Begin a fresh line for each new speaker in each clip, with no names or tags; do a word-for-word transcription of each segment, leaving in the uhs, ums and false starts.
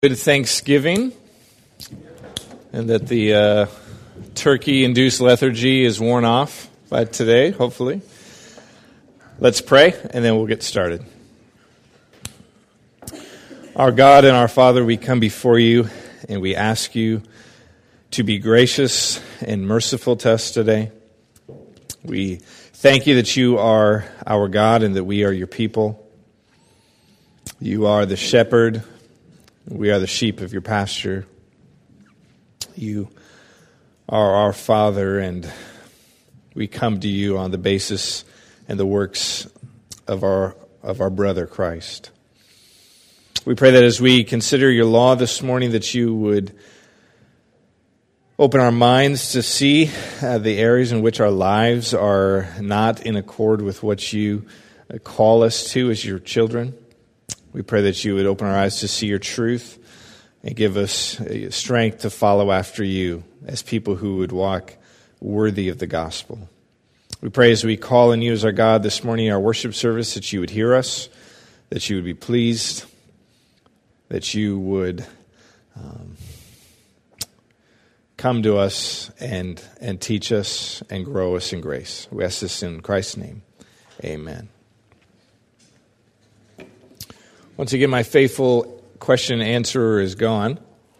Good Thanksgiving, and that the uh, turkey-induced lethargy is worn off by today, hopefully. Let's pray, and then we'll get started. Our God and our Father, we come before you, and we ask you to be gracious and merciful to us today. We thank you that you are our God and that we are your people. You are the shepherd. We are the sheep of your pasture. You are our Father, and we come to you on the basis and the works of our of our brother Christ. We pray that as we consider your law this morning, that you would open our minds to see uh, the areas in which our lives are not in accord with what you call us to as your children. We pray that you would open our eyes to see your truth and give us strength to follow after you as people who would walk worthy of the gospel. We pray as we call on you as our God this morning in our worship service that you would hear us, that you would be pleased, that you would um, come to us and, and teach us and grow us in grace. We ask this in Christ's name. Amen. Once again, my faithful question answerer is gone.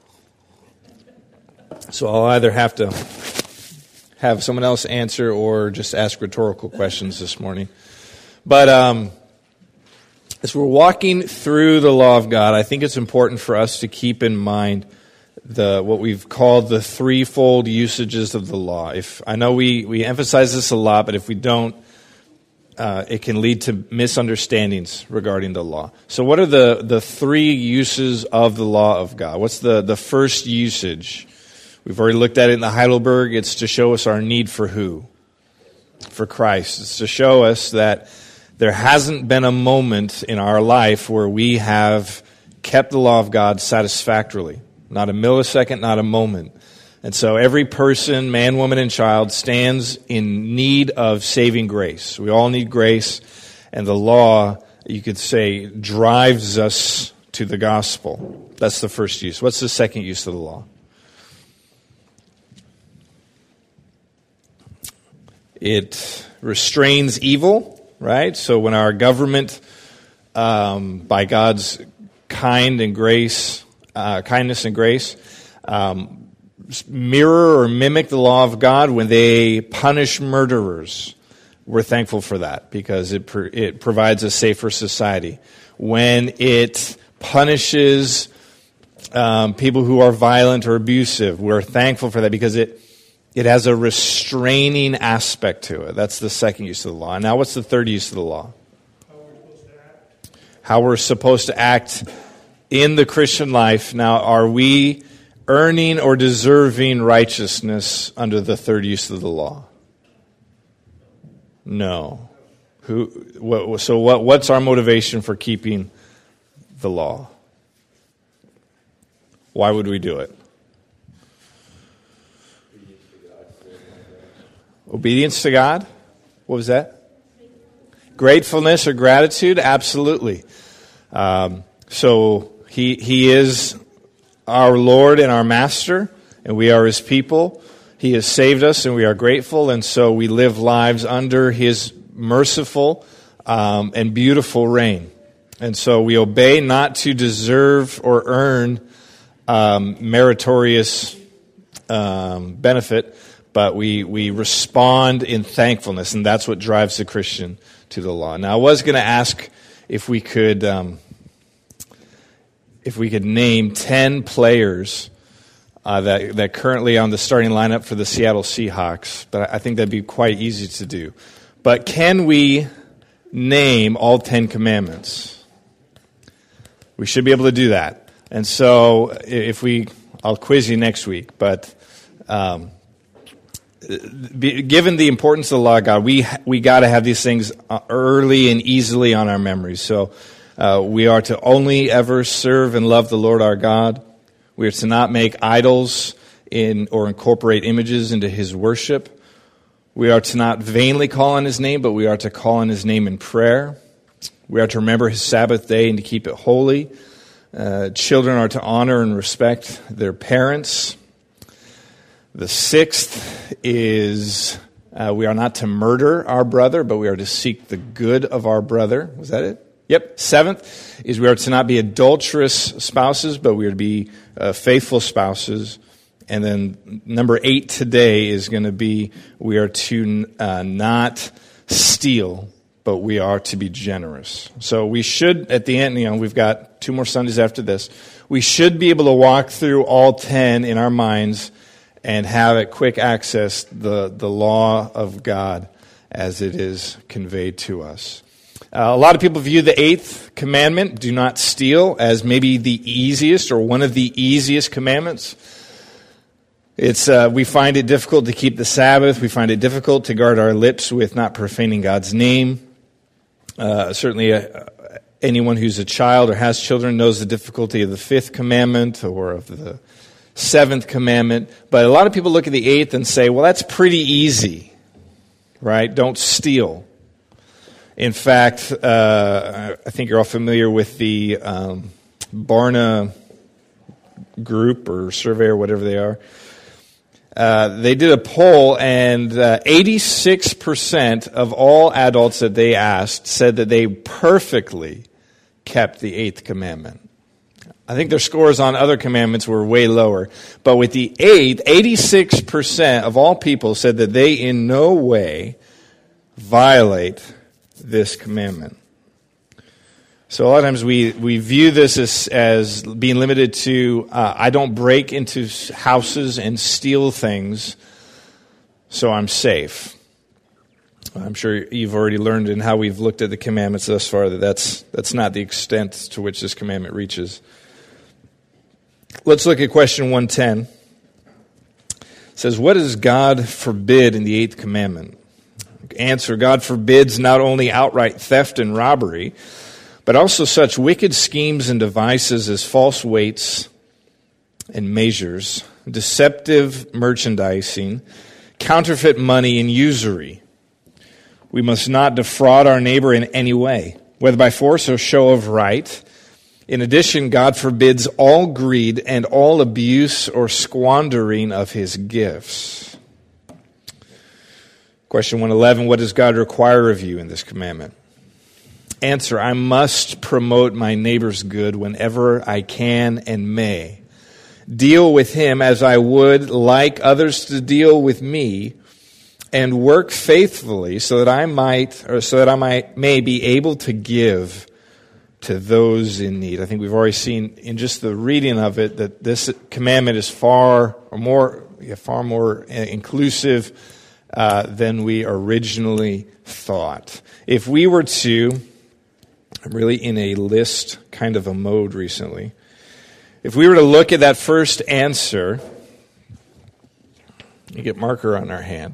So I'll either have to have someone else answer or just ask rhetorical questions this morning. But um, as we're walking through the law of God, I think it's important for us to keep in mind the what we've called the threefold usages of the law. If I know we, we emphasize this a lot, but if we don't, Uh, it can lead to misunderstandings regarding the law. So what are the, the three uses of the law of God? What's the, the first usage? We've already looked at it in the Heidelberg. It's to show us our need for who? For Christ. It's to show us that there hasn't been a moment in our life where we have kept the law of God satisfactorily. Not a millisecond, not a moment. And so every person, man, woman, and child stands in need of saving grace. We all need grace, and the law, you could say, drives us to the gospel. That's the first use. What's the second use of the law? It restrains evil, right? So when our government, um, by God's kind and grace, uh, kindness and grace, um, mirror or mimic the law of God when they punish murderers. We're thankful for that because it pro- it provides a safer society. When it punishes um, people who are violent or abusive, we're thankful for that because it it has a restraining aspect to it. That's the second use of the law. Now, what's the third use of the law? How we're supposed to act. How we're supposed to act in the Christian life. Now, are we earning or deserving righteousness under the third use of the law? No. Who? What, so what? What's our motivation for keeping the law? Why would we do it? Obedience to God? What was that? Gratefulness or gratitude? Absolutely. Um, so he he is our Lord and our Master, and we are His people. He has saved us, and we are grateful, and so we live lives under His merciful um, and beautiful reign. And so we obey not to deserve or earn um, meritorious um, benefit, but we, we respond in thankfulness, and that's what drives the Christian to the law. Now, I was going to ask if we could... Um, If we could name ten players uh, that that currently on the starting lineup for the Seattle Seahawks, but I think that'd be quite easy to do. But can we name all ten commandments? We should be able to do that. And so if we, I'll quiz you next week, but um, be, given the importance of the law of God, we, we got to have these things early and easily on our memories. So Uh, we are to only ever serve and love the Lord our God. We are to not make idols in or incorporate images into His worship. We are to not vainly call on His name, but we are to call on His name in prayer. We are to remember His Sabbath day and to keep it holy. Uh, children are to honor and respect their parents. The sixth is uh, we are not to murder our brother, but we are to seek the good of our brother. Was that it? Yep. Seventh is we are to not be adulterous spouses, but we are to be uh, faithful spouses. And then number eight today is going to be we are to uh, not steal, but we are to be generous. So we should, at the end, you know, we've got two more Sundays after this. We should be able to walk through all ten in our minds and have at quick access the, the law of God as it is conveyed to us. Uh, a lot of people view the eighth commandment, do not steal, as maybe the easiest or one of the easiest commandments. It's uh, we find it difficult to keep the Sabbath. We find it difficult to guard our lips with not profaning God's name. Uh, certainly uh, anyone who's a child or has children knows the difficulty of the fifth commandment or of the seventh commandment. But a lot of people look at the eighth and say, well, that's pretty easy, right? Don't steal. In fact, uh, I think you're all familiar with the um, Barna group or survey or whatever they are. Uh, they did a poll, and uh, eighty-six percent of all adults that they asked said that they perfectly kept the eighth commandment. I think their scores on other commandments were way lower. But with the eighth, eighty-six percent of all people said that they in no way violate this commandment. So a lot of times we, we view this as, as being limited to, uh, I don't break into houses and steal things, so I'm safe. I'm sure you've already learned in how we've looked at the commandments thus far that that's, that's not the extent to which this commandment reaches. Let's look at question one ten. It says, what does God forbid in the eighth commandment? Answer, God forbids not only outright theft and robbery, but also such wicked schemes and devices as false weights and measures, deceptive merchandising, counterfeit money, and usury. We must not defraud our neighbor in any way, whether by force or show of right. In addition, God forbids all greed and all abuse or squandering of his gifts. Question one eleven, what does God require of you in this commandment? Answer, I must promote my neighbor's good whenever I can and may. Deal with him as I would like others to deal with me, and work faithfully so that I might, or so that I might may be able to give to those in need. I think we've already seen in just the reading of it that this commandment is far or more, yeah, far more inclusive uh, than we originally thought. If we were to, I'm really in a list kind of a mode recently. If we were to look at that first answer, you get marker on our hand.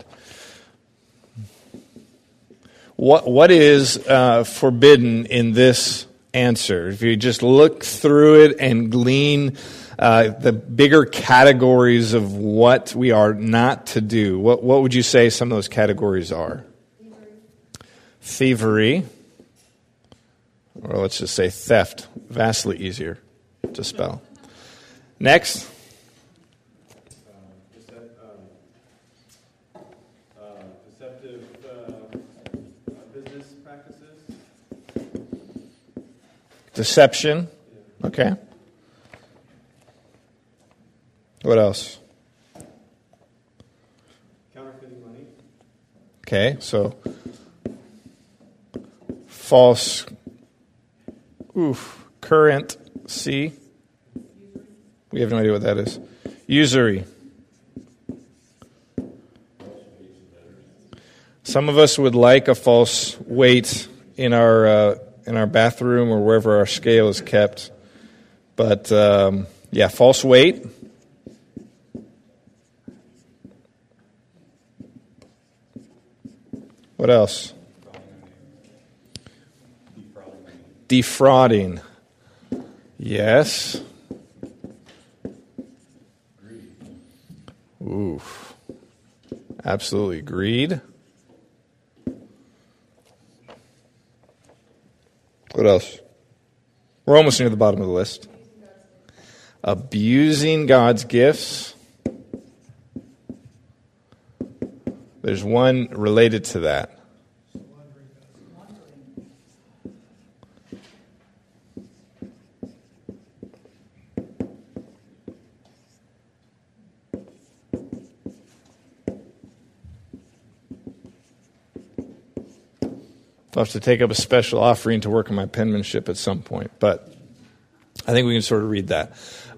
What what is uh, forbidden in this answer? If you just look through it and glean uh, the bigger categories of what we are not to do, what what would you say some of those categories are? Thievery. Thievery. Or let's just say theft. Vastly easier to spell. Next. Deception. Okay. What else?
Counterfeiting money.
Okay, so false, oof, currency. We have no idea what that is. Usury. Some of us would like a false weight in our uh, in our bathroom or wherever our scale is kept. But, um, yeah, false weight. What else? Defrauding. Yes. Oof. Absolutely. Greed. What else? We're almost near the bottom of the list. abusing God's gifts. There's one related to that. I'll have to take up a special offering to work on my penmanship at some point, but I think we can sort of read that.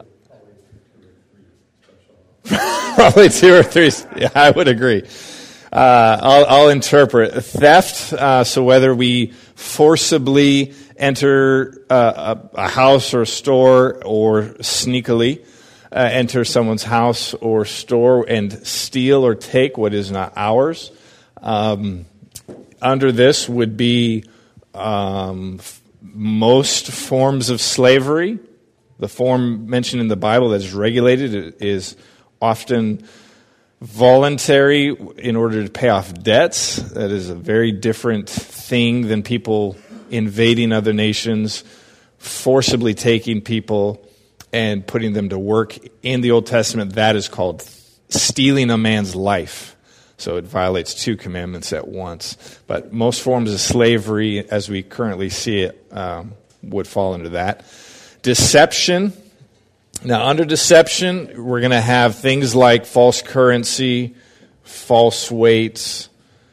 Probably two or three. Yeah, I would agree. Uh, I'll, I'll interpret theft. Uh, so whether we forcibly enter uh, a, a house or a store, or sneakily uh, enter someone's house or store and steal or take what is not ours. Um, under this would be um, f- most forms of slavery. The form mentioned in the Bible that is regulated is often voluntary in order to pay off debts. That is a very different thing than people invading other nations, forcibly taking people and putting them to work. In the Old Testament, that is called stealing a man's life. So it violates two commandments at once. But most forms of slavery, as we currently see it, um, would fall into that. Deception. Now, under deception, we're going to have things like false currency, false weights,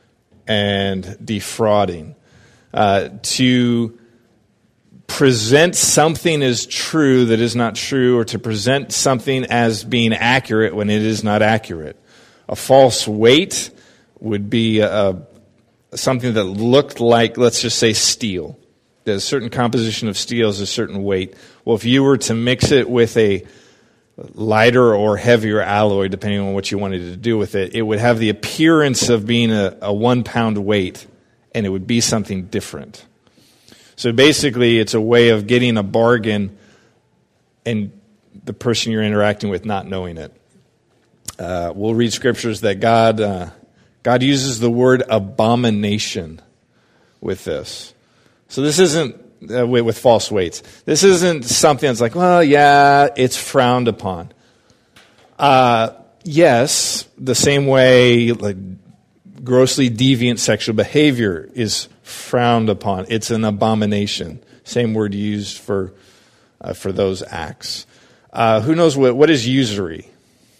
and defrauding. Uh, to present something as true that is not true, or to present something as being accurate when it is not accurate. A false weight would be a, something that looked like, let's just say, steel. There's a certain composition of steel is a certain weight. Well, if you were to mix it with a lighter or heavier alloy, depending on what you wanted to do with it, it would have the appearance of being a, a one-pound weight, and it would be something different. So basically, it's a way of getting a bargain and the person you're interacting with not knowing it. Uh, we'll read scriptures that God uh, God uses the word abomination with this. So this isn't uh, with, with false weights. This isn't something that's like, well, yeah, it's frowned upon. Uh, yes, the same way like grossly deviant sexual behavior is frowned upon. It's an abomination. Same word used for uh, for those acts. Uh, who knows what what is usury?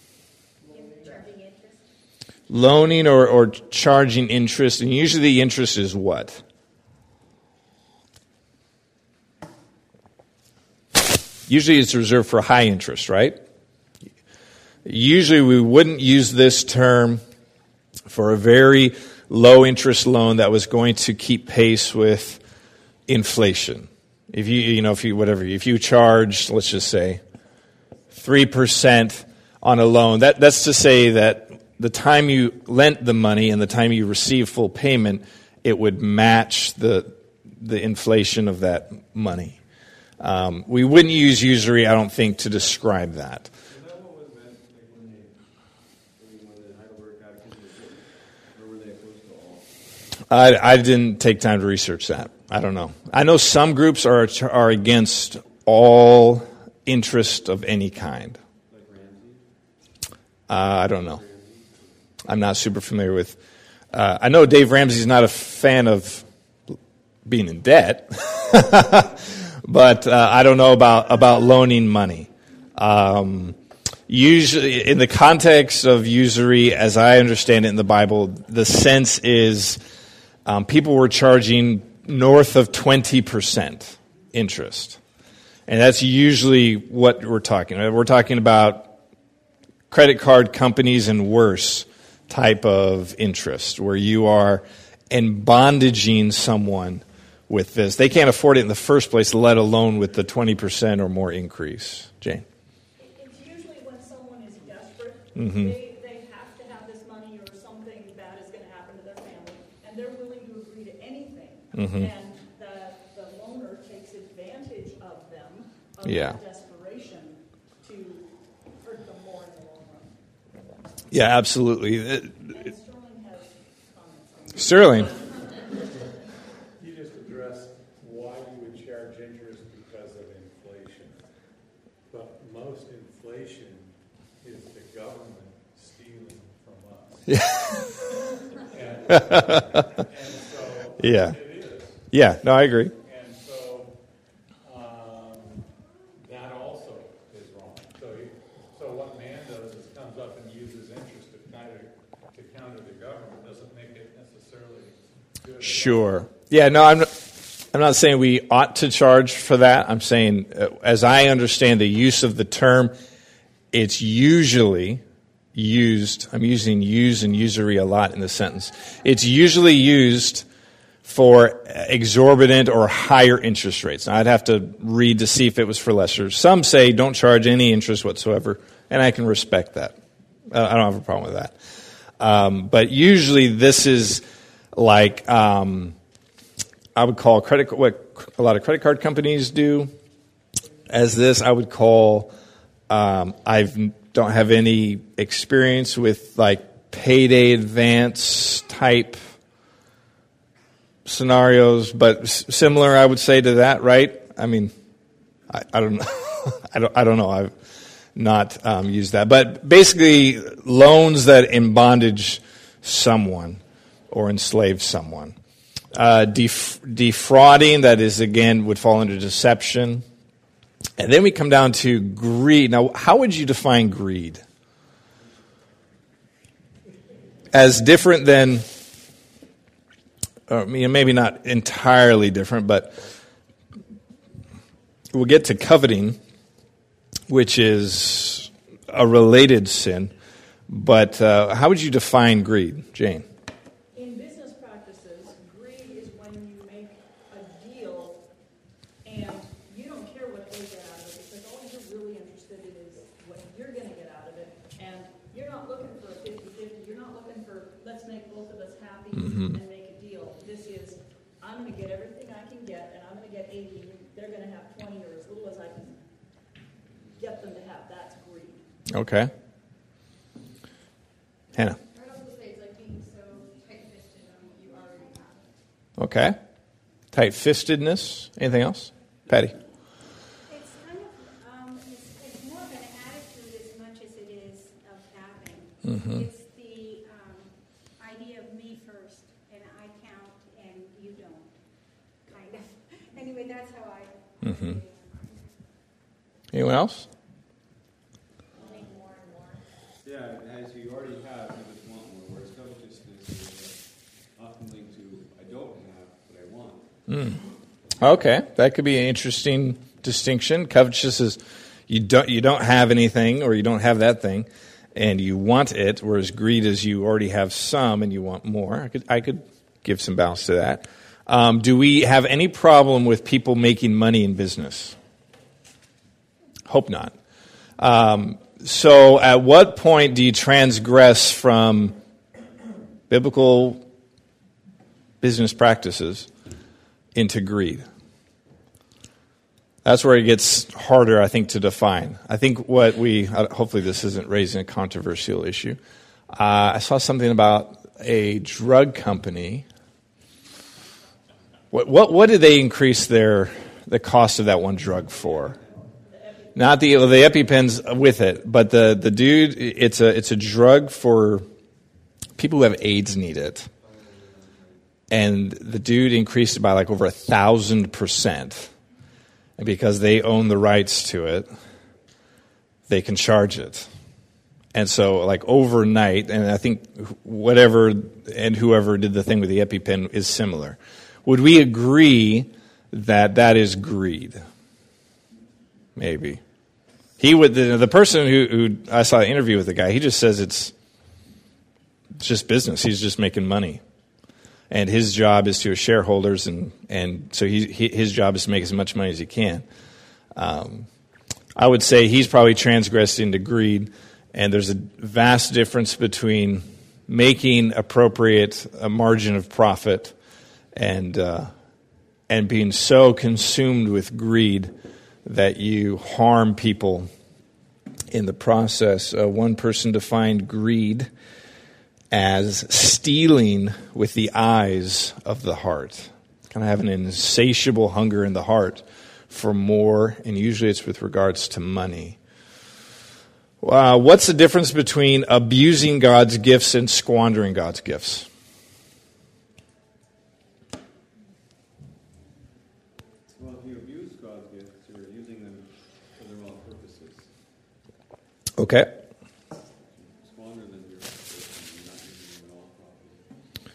Loaning or, or charging interest, and usually the interest is what? Usually it's reserved for high interest, right? Usually we wouldn't use this term for a very low interest loan that was going to keep pace with inflation. If you, you know, if you, whatever, if you charge, let's just say, three percent on a loan, that, that's to say that the time you lent the money and the time you receive full payment, it would match the the inflation of that money. Um, we wouldn't use usury, I don't think, to describe that.
Is that what was meant like when they, when the Heidelberg Catechism was written? Or were they opposed to all?
I, I didn't take time to research that. I don't know. I know some groups are are against all interest of any kind.
Like Ramsey?
Uh, I don't know. I'm not super familiar with. Uh, I know Dave Ramsey's not a fan of being in debt, but uh, I don't know about about loaning money. Um, usually, in the context of usury, as I understand it in the Bible, the sense is um, people were charging north of twenty percent interest, and that's usually what we're talking about. We're talking about credit card companies and worse type of interest, where you are embondaging someone with this. They can't afford it in the first place, let alone with the twenty percent or more increase. Jane?
It's usually when someone is desperate,
Mm-hmm.
they, they have to have this money or something bad is going to happen to their family, and they're willing to agree to anything.
Mm-hmm.
And the, the loaner takes advantage of them, of
Yeah.
their desperation, to hurt them more in the long run.
Yeah, absolutely.
And Sterling has comments on this.
Sterling?
You just addressed why you would charge interest because of inflation. But most inflation is the government stealing from us.
Yeah.
and, and so
Yeah.
it is.
Yeah, no, I agree.
And so um, that also is wrong. So, he, so what man does is comes up and uses interest to counter, to counter the government. Doesn't make it necessarily good.
Sure. Yeah, no, I'm not, I'm not saying we ought to charge for that. I'm saying, uh, as I understand the use of the term, it's usually used, I'm using use and usury a lot in the sentence. It's usually used for exorbitant or higher interest rates. Now, I'd have to read to see if it was for lesser. Some say don't charge any interest whatsoever, and I can respect that. I don't have a problem with that. Um, but usually this is like, um, I would call credit, what a lot of credit card companies do as this. I would call, um, I don't have any experience with like payday advance type scenarios, but s- similar, I would say, to that, right? I mean, I, I don't know. I don't. I don't know. I've not um, used that, but basically, loans that in bondage someone or enslave someone. Uh, def- defrauding, that is again would fall under deception, and then we come down to greed. Now, how would you define greed? As different than. I mean, maybe not entirely different, but we'll get to coveting, which is a related sin. But uh, how would you define greed, Jane?
In business practices, greed is when you make a deal and you don't care what they get out of it, because all you're really interested in is what you're going to get out of it. And you're not looking for a fifty-fifty. You're not looking for, let's make both of us happy
Mm-hmm.
and make a deal. This is, I'm going to get everything I can get, and I'm going to get eighty. They're going to have twenty, or as little as I can get them to have. That's greed.
Okay. Hannah.
I would also say it's like being so tight-fisted on what you already have.
Okay. Tight-fistedness. Anything else? Patty.
It's kind of, um, it's, it's more of an attitude as much as it is of having.
Mm-hmm.
It's the um, idea of me first, and I count, and you don't, kind of. Anyway, that's how I
Mm-hmm.
see it.
Anyone else?
Wanting more and more.
Yeah, as you already have, you just want more. Whereas covetousness is uh, often linked to, I don't have, but I want.
Mm. Okay, that could be an interesting distinction. Covetous is you don't you don't have anything, or you don't have that thing, and you want it. Whereas greed is you already have some and you want more. I could I could give some balance to that. Um, do we have any problem with people making money in business? Hope not. Um, so, at what point do you transgress from biblical business practices into greed? That's where it gets harder, I think, to define. I think what we, hopefully this isn't raising a controversial issue. Uh, I saw something about a drug company. What, what, what did they increase their, the cost of that one drug for? Not the, well, the EpiPens with it, but the, the dude, it's a, it's a drug for people who have AIDS need it. And the dude increased it by like over a thousand percent. And because they own the rights to it, they can charge it. And so like overnight, and I think whatever and whoever did the thing with the EpiPen is similar. Would we agree that that is greed? Maybe. He would, the, the person who, who I saw an interview with the guy, he just says it's, it's just business. He's just making money. And his job is to his shareholders, and, and so he, he, his job is to make as much money as he can. Um, I would say he's probably transgressed into greed, and there's a vast difference between making appropriate a margin of profit and uh, and being so consumed with greed that you harm people in the process. Uh, one person defined greed as stealing with the eyes of the heart. Kind of have an insatiable hunger in the heart for more, and usually it's with regards to money. Uh, what's the difference between abusing God's gifts and squandering God's gifts?
Well, if you abuse God's gifts, you're using them for the wrong purposes.
Okay.
Squander them, you're not using them at all properly.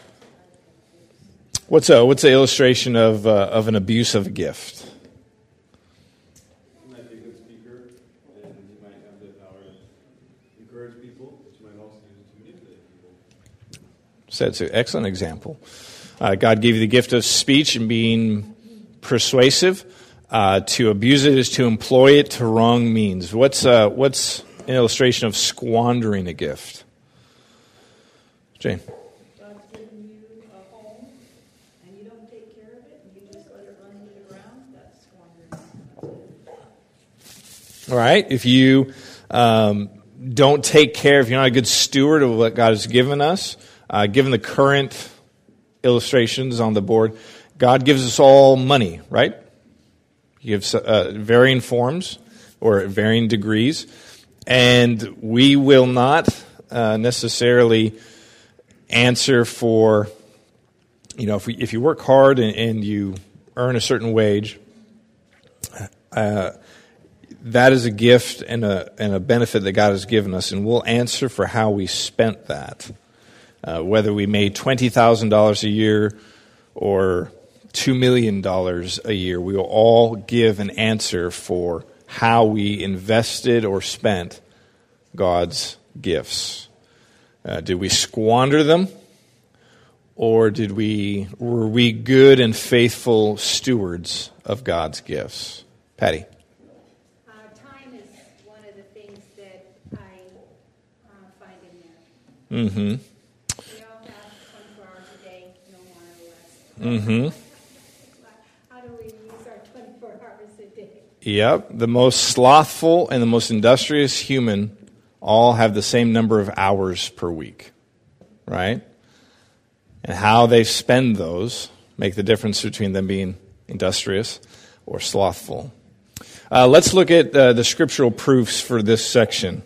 What's a what's the illustration of uh, of an abuse of a gift?
You might be a good speaker, and you might have the power to encourage people, but you might also use it to manipulate people.
So that's an excellent example. Uh, God gave you the gift of speech and being persuasive. Uh, to abuse it is to employ it to wrong means. What's uh, what's an illustration of squandering a gift? Jane.
God's given you a home, and you don't take care of it, and you just let it run into the ground, that's squandering. That's it.
All right. If you um, don't take care, if you're not a good steward of what God has given us, uh, given the current illustrations on the board, God gives us all money, right? He gives uh, varying forms or varying degrees, and we will not uh, necessarily answer for, you know, if we, if you work hard and, and you earn a certain wage, uh, that is a gift and a and a benefit that God has given us, and we'll answer for how we spent that. Uh, whether we made twenty thousand dollars a year or two million dollars a year, we will all give an answer for how we invested or spent God's gifts. Uh, did we squander them, or did we were we good and faithful stewards of God's gifts? Patty.
Uh, time is one of the things that I uh, find in there.
Mm-hmm.
We all have twenty-four hours a day, no more or less.
Mm-hmm.
How do we use our twenty-four hours a day?
Yep. The most slothful and the most industrious human all have the same number of hours per week, right? And how they spend those make the difference between them being industrious or slothful. Uh, let's look at uh, the scriptural proofs for this section.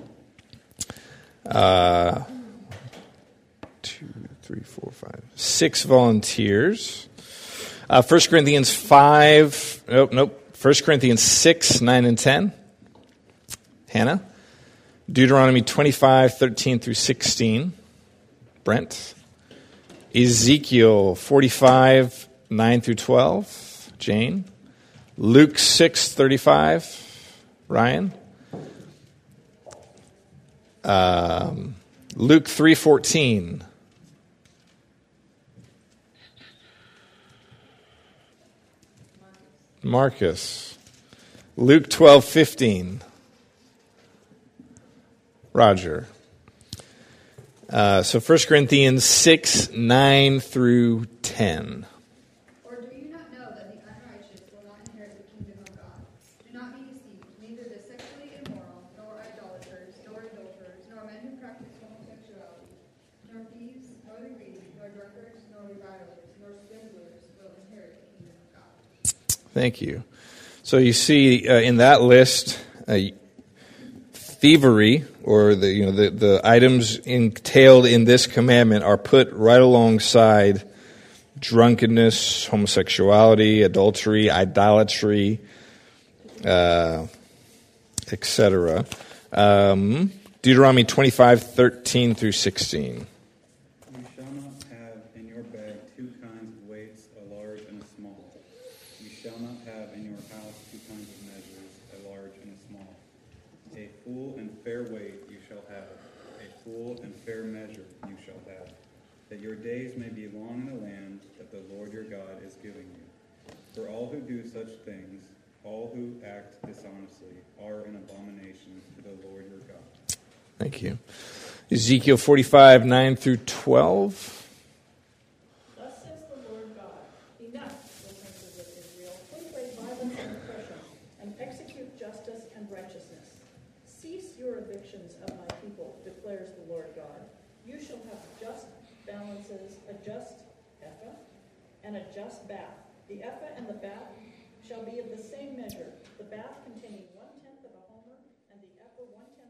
Uh, two, three, four, five, six volunteers. Uh, First Corinthians five, nope, nope. First Corinthians six, nine, and ten. Hannah. Deuteronomy twenty-five, thirteen through sixteen. Brent. Ezekiel forty-five, nine through twelve. Jane. Luke six, thirty-five. Ryan. Um, Luke three, fourteen. Marcus. Luke twelve, fifteen. Roger. Uh, so First Corinthians six, nine through ten.
Or do you not know that the unrighteous will not inherit the kingdom of God? Do not be deceived, neither the sexually immoral, nor idolaters, nor adulterers, nor men who practice homosexuality, nor thieves, nor the greedy, nor drunkards, nor revilers, nor swindlers will inherit the kingdom of God.
Thank you. So you see uh, in that list, uh, thievery, or the you know the, the items entailed in this commandment are put right alongside drunkenness, homosexuality, adultery, idolatry, uh, et cetera. Um, Deuteronomy twenty-five, thirteen through sixteen.
You shall not have in your bag two kinds of weights, a large and a small. You shall not have in your house two kinds of measures, a large and a small. A full and fair weight you shall have, a full and fair measure you shall have, that your days may be long in the land that the Lord your God is giving you. For all who do such things, all who act dishonestly, are an abomination to the Lord your God.
Thank you. Ezekiel forty-five, nine through twelve.
Thus says the Lord God, enough, O princes of Israel, put away violence and oppression, and execute justice and righteousness. Cease your evictions of my people, declares the Lord God. You shall have just balances, a just ephah, and a just bath. The ephah and the bath shall be of the same measure, the bath containing one-tenth of a homer, and the ephah one-tenth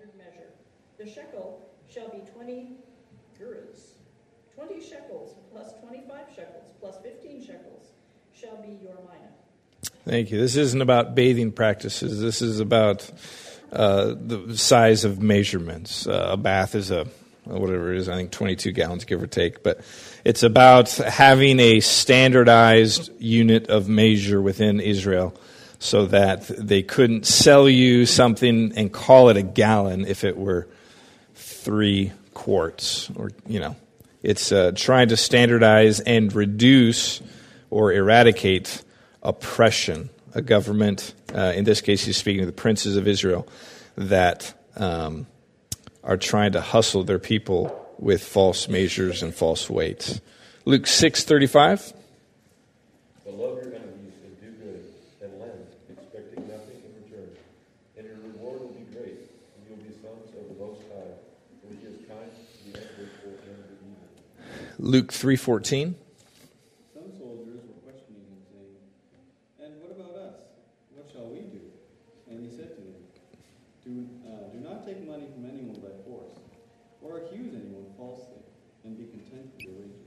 standard measure. The shekel shall be twenty gerahs. Twenty shekels plus twenty-five shekels plus fifteen shekels shall be your mina.
Thank you. This isn't about bathing practices. This is about uh, the size of measurements. Uh, a bath is a, whatever it is, I think twenty-two gallons, give or take. But it's about having a standardized unit of measure within Israel so that they couldn't sell you something and call it a gallon if it were three quarts. Or, you know, it's uh, trying to standardize and reduce or eradicate oppression, a government, uh, in this case he's speaking to the princes of Israel, that um, are trying to hustle their people with false measures and false weights. Luke six thirty-five.
But love your enemies and do good and lend, expecting nothing in return. And your reward will be great, and you'll be sons of the Most High, for he is kind to the ungrateful and the evil.
Luke three fourteen.
Some soldiers were questioning him, saying, "And what about us? What shall we do?" And he said to them, Do, uh, do not take money from anyone by force, or accuse anyone falsely, and be content with your wages.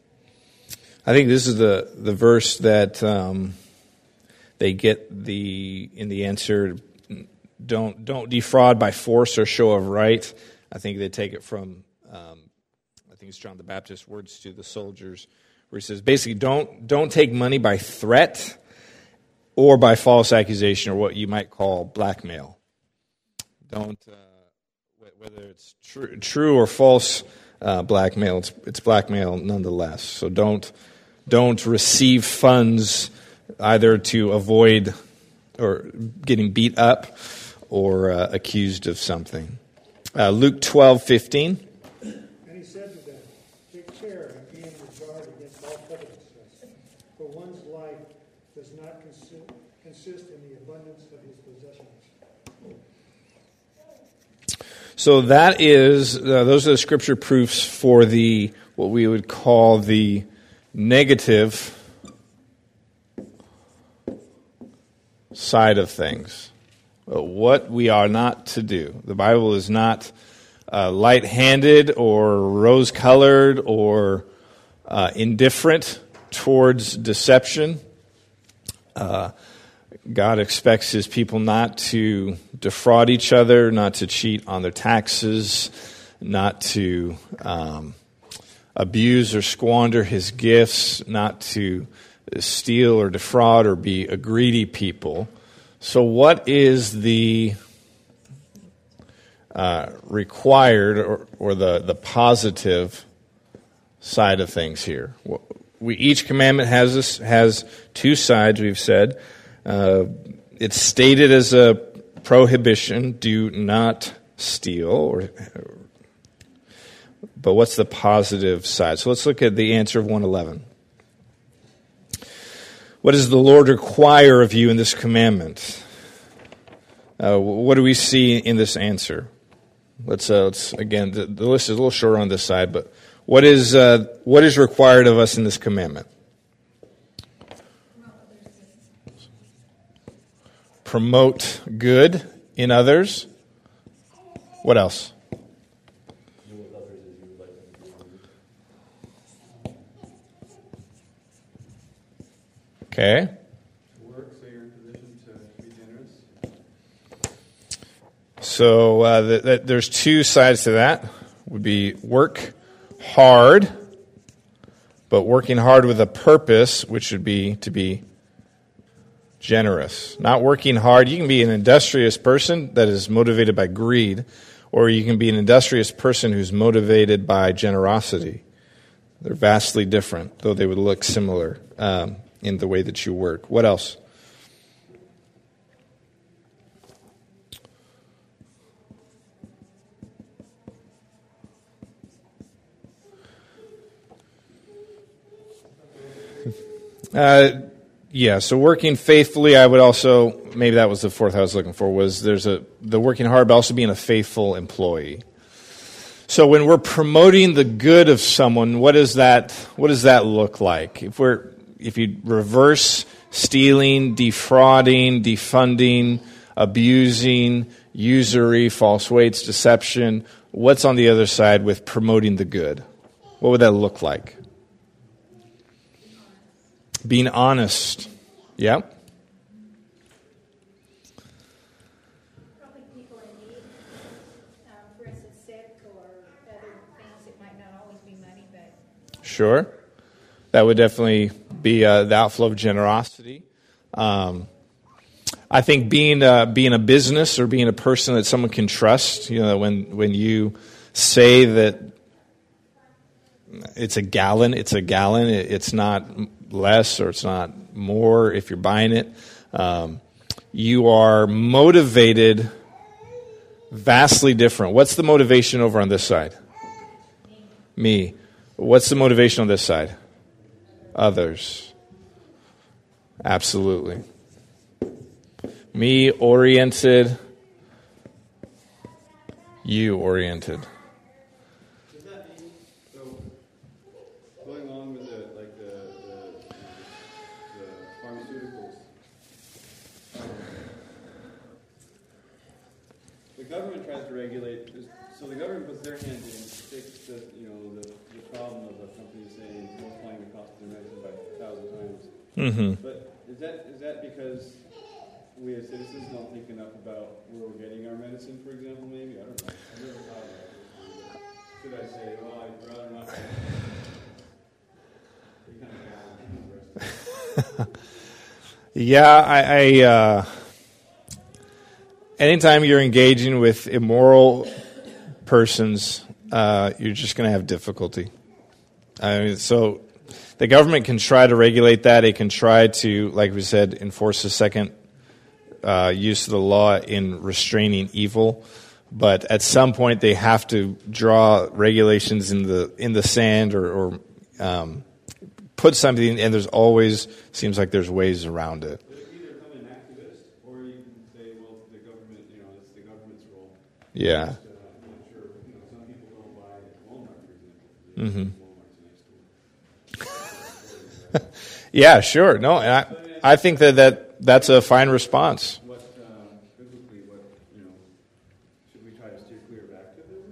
I think this is the, the verse that um, they get the in the answer, don't don't defraud by force or show of right. I think they take it from, um, I think it's John the Baptist's words to the soldiers, where he says, basically, don't don't take money by threat or by false accusation, or what you might call blackmail. Don't, uh, whether it's true, true or false uh, blackmail, it's, it's blackmail nonetheless. So don't don't receive funds either to avoid or getting beat up or uh, accused of something. Uh, Luke twelve fifteen.
And he said to them, take care and be in regard against all covetousness, for one's life does not consi- consist in the abundance of his possessions.
So that is, uh, those are the scripture proofs for the, what we would call the negative side of things. Uh, what we are not to do. The Bible is not uh, light-handed or rose-colored or uh, indifferent towards deception. Uh, God expects his people not to defraud each other, not to cheat on their taxes, not to um, abuse or squander his gifts, not to steal or defraud or be a greedy people. So what is the uh, required or, or the, the positive side of things here? We, each commandment has this, has two sides, we've said. Uh, it's stated as a prohibition, do not steal. Or, but what's the positive side? So let's look at the answer of one eleven. What does the Lord require of you in this commandment? Uh, what do we see in this answer? Let's, uh, let's again, the, the list is a little shorter on this side, but what is uh, what is required of us in this commandment? Promote good in others. What else?
Do with others as you would like them to do.
Okay.
Work so you're in position to be generous.
So uh, the, the, there's two sides to that. Would be work hard, but working hard with a purpose, which would be to be generous. Not working hard. You can be an industrious person that is motivated by greed, or you can be an industrious person who's motivated by generosity. They're vastly different, though they would look similar um, in the way that you work. What else? Uh, yeah, so working faithfully, I would also, maybe that was the fourth I was looking for, was there's a, the working hard, but also being a faithful employee. So when we're promoting the good of someone, what does that, what does that look like? If we're, if you reverse stealing, defrauding, defunding, abusing, usury, false weights, deception. What's on the other side with promoting the good? What would that look like? Being honest. Yeah.
Probably people in need, um, for instance, sick or other things. It might not always be money, but
Sure. That would definitely be uh, the outflow of generosity. Um, I think being uh, being a business or being a person that someone can trust, you know, when when you say that it's a gallon, it's a gallon. It's not less or it's not more if you're buying it. Um, you are motivated vastly different. What's the motivation over on this side? Me. What's the motivation on this side? Others. Absolutely. Me oriented, you oriented.
Does that mean, so, going on with the, like, the, the, the pharmaceuticals, um, the government tries to regulate, so the government puts their hand in to fix the, you know, the, the problem of a company saying, multiplying the cost of their medicine by a thousand times.
Mm-hmm.
But is that, is that because we as citizens don't think enough about where we're getting our medicine, for example, maybe? I don't know. I've never thought about it. Should I say, well, I'd rather not... You kind of balance the rest.
Yeah, I, I uh, anytime you're engaging with immoral persons, uh, you're just going to have difficulty. I mean, so the government can try to regulate that. It can try to, like we said, enforce the second uh, use of the law in restraining evil. But at some point, they have to draw regulations in the in the sand or, or um, put something. And there's always seems like there's ways around it.
But you either come an activist, or you can say, well, the government, you know, it's the government's role.
Yeah.
Just, uh, I'm not sure. You know, some people don't buy at Walmart, for example.
Mm-hmm.
Walmart's next door.
Yeah, sure. No, and I I think that, that that's a fine response.
What, uh, biblically, what, you know, should we try to steer clear of activism,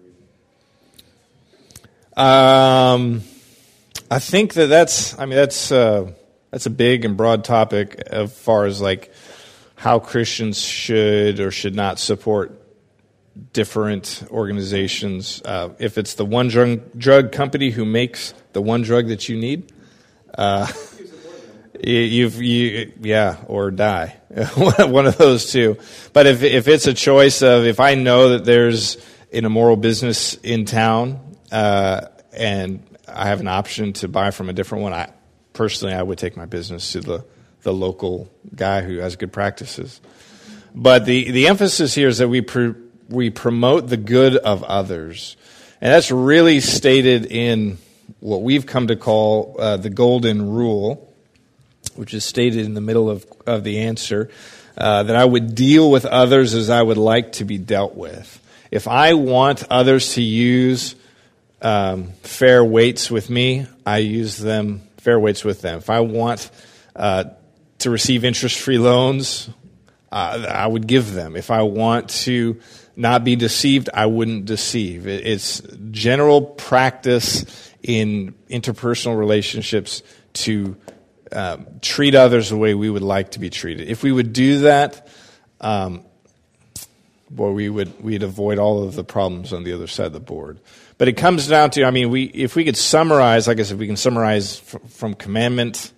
or are we...
Um, I think that that's, I mean, that's uh, that's a big and broad topic as far as like how Christians should or should not support different organizations. Uh, if it's the one drug, drug company who makes the one drug that you need, uh, you, you've, you, yeah, or die. One of those two. But if if it's a choice of, if I know that there's an immoral business in town, uh, and I have an option to buy from a different one, I personally I would take my business to the, the local guy who has good practices. But the, the emphasis here is that we pr- we promote the good of others. And that's really stated in what we've come to call uh, the golden rule, which is stated in the middle of, of the answer, uh, that I would deal with others as I would like to be dealt with. If I want others to use um, fair weights with me, I use them, fair weights with them. If I want uh, to receive interest-free loans, uh, I would give them. If I want to not be deceived, I wouldn't deceive. It's general practice in interpersonal relationships to um, treat others the way we would like to be treated. If we would do that, um, boy, we would we'd avoid all of the problems on the other side of the board. But it comes down to, I mean, we if we could summarize, like I said, we can summarize f- from Commandment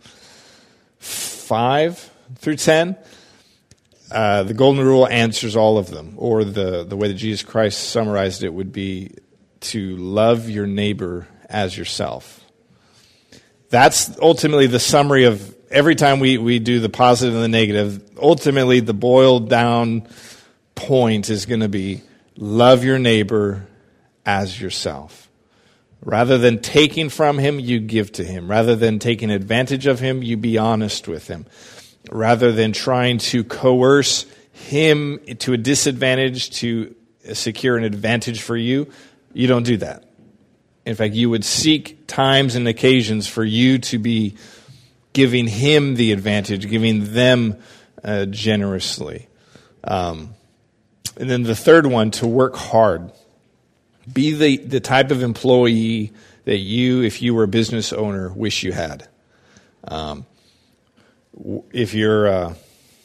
five through ten. Uh, the Golden Rule answers all of them, or the, the way that Jesus Christ summarized it would be to love your neighbor as yourself. That's ultimately the summary of every time we, we do the positive and the negative. Ultimately, the boiled down point is going to be love your neighbor as yourself. Rather than taking from him, you give to him. Rather than taking advantage of him, you be honest with him. Rather than trying to coerce him to a disadvantage to secure an advantage for you, you don't do that. In fact, you would seek times and occasions for you to be giving him the advantage, giving them uh, generously. Um, and then the third one, to work hard. Be the, the type of employee that you, if you were a business owner, wish you had. Um, if you're, uh,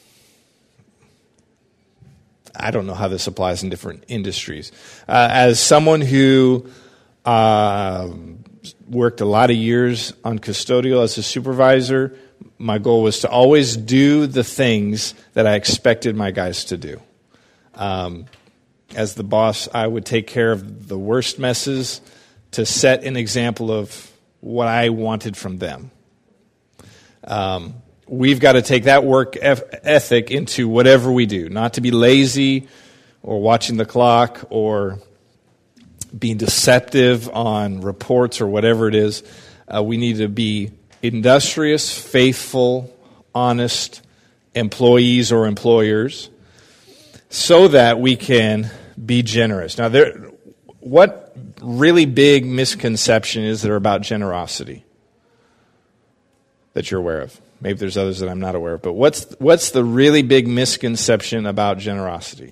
I don't know how this applies in different industries. Uh, as someone who uh, worked a lot of years on custodial as a supervisor, my goal was to always do the things that I expected my guys to do. Um, as the boss, I would take care of the worst messes to set an example of what I wanted from them. Um, we've got to take that work ethic into whatever we do, not to be lazy or watching the clock or being deceptive on reports or whatever it is. Uh, we need to be industrious, faithful, honest employees or employers so that we can be generous. Now, there, what really big misconception is there about generosity that you're aware of? Maybe there's others that I'm not aware of, but what's what's the really big misconception about generosity?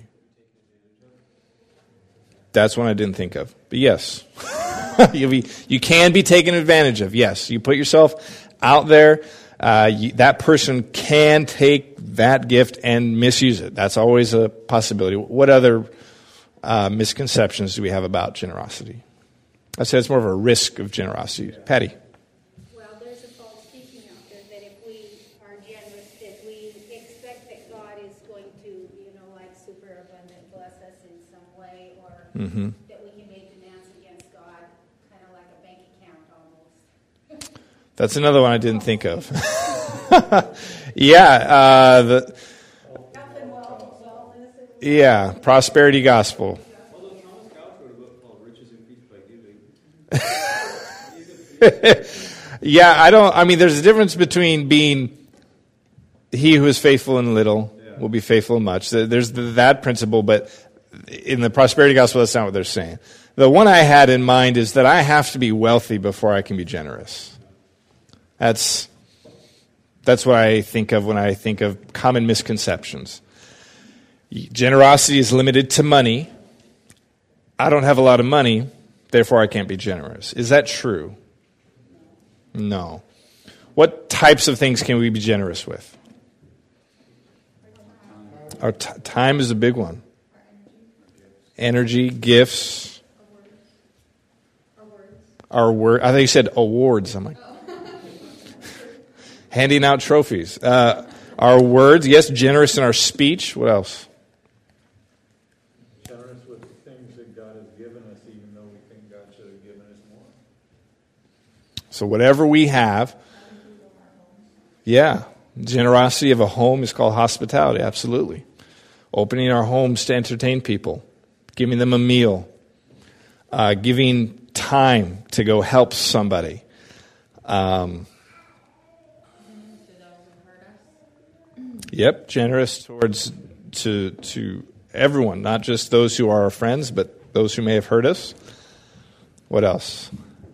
That's one I didn't think of. But yes, You'll be, you can be taken advantage of. Yes, you put yourself out there. Uh, you, that person can take that gift and misuse it. That's always a possibility. What other uh, misconceptions do we have about generosity? I said it's more of a risk of generosity. Patty.
Well, there's a false teaching out there that if we are generous, that we expect that God is going to, you know, like super abundant bless us in some way, or
Mm-hmm.
that we can make demands against God, kind of like a bank account almost.
That's another one I didn't think of. yeah, uh, the yeah, prosperity gospel.
Although Thomas Couch wrote a book called Riches Increased by Giving.
Yeah, I don't. I mean, there's a difference between being he who is faithful in little
Yeah.
will be faithful in much. There's that principle, but in the prosperity gospel, that's not what they're saying. The one I had in mind is that I have to be wealthy before I can be generous. That's that's what I think of when I think of common misconceptions. Generosity is limited to money. I don't have a lot of money, therefore I can't be generous. Is that true? No. What types of things can we be generous with? Our t- time is a big one. Energy, gifts. Our word. I think you said awards. I'm like, handing out trophies. Uh, our words, yes, generous in our speech. What else?
Generous with the things that God has given us, even though we think God should have given us more.
So whatever we have, yeah, generosity of a home is called hospitality, absolutely. Opening our homes to entertain people, giving them a meal, uh, giving time to go help somebody. Um, yep, generous towards to to everyone, not just those who are our friends, but those who may have hurt us. What else?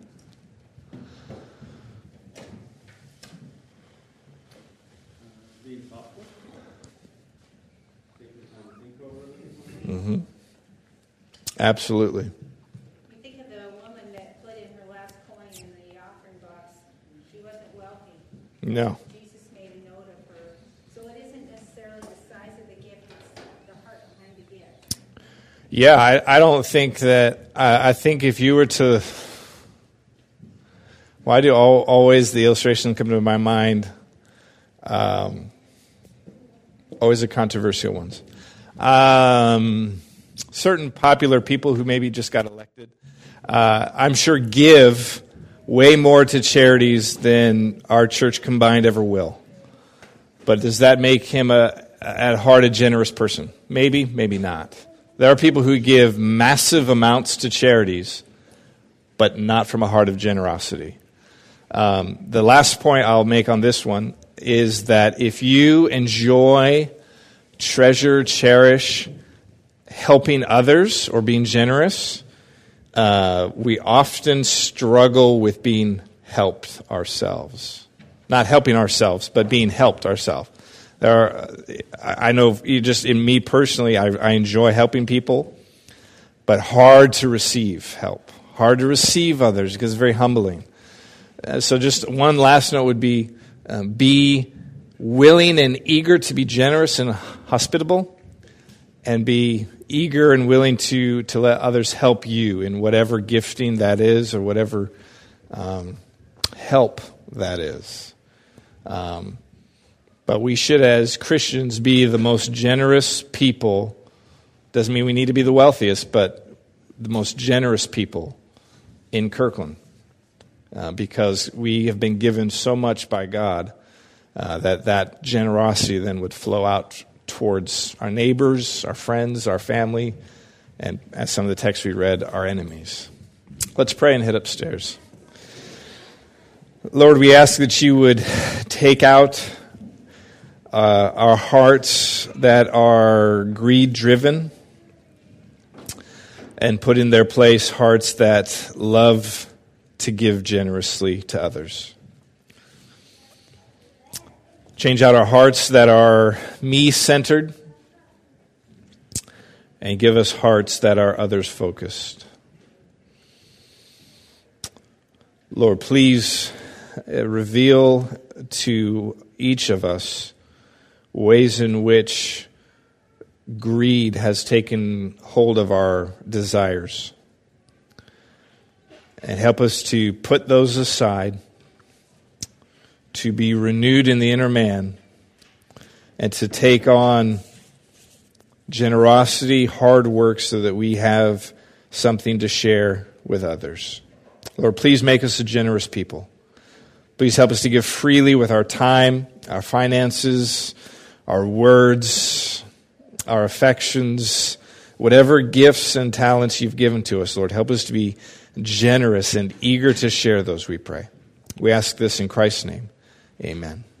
Being thoughtful. Taking the time to think over it.
Mm-hmm. Absolutely.
You think of the woman that put in her last coin in the offering box. She wasn't wealthy.
No.
Jesus made a note of her. So it isn't necessarily the size of the gift, it's the heart behind the gift.
Yeah, I, I don't think that, I, I think if you were to, why do all, always the illustrations come to my mind? Um, always the controversial ones. Um, certain popular people who maybe just got elected, uh, I'm sure give way more to charities than our church combined ever will. But does that make him a, at heart a generous person? Maybe, maybe not. There are people who give massive amounts to charities, but not from a heart of generosity. Um, the last point I'll make on this one is that if you enjoy, treasure, cherish helping others or being generous, uh, we often struggle with being helped ourselves. Not helping ourselves, but being helped ourselves. There are, I know just in me personally, I, I enjoy helping people, but hard to receive help. Hard to receive others because it's very humbling. Uh, so just one last note would be, um, be willing and eager to be generous and hospitable, and be eager and willing to, to let others help you in whatever gifting that is or whatever um, help that is. Um, but we should, as Christians, be the most generous people. Doesn't mean we need to be the wealthiest, but the most generous people in Kirkland. Uh, because we have been given so much by God uh, that that generosity then would flow out towards our neighbors, our friends, our family, and as some of the texts we read, our enemies. Let's pray and head upstairs. Lord, we ask that you would take out uh, our hearts that are greed-driven and put in their place hearts that love to give generously to others. Change out our hearts that are me-centered and give us hearts that are others-focused. Lord, please reveal to each of us ways in which greed has taken hold of our desires. And help us to put those aside, to be renewed in the inner man, and to take on generosity, hard work, so that we have something to share with others. Lord, please make us a generous people. Please help us to give freely with our time, our finances, our words, our affections, whatever gifts and talents you've given to us, Lord. Help us to be generous and eager to share those, we pray. We ask this in Christ's name. Amen.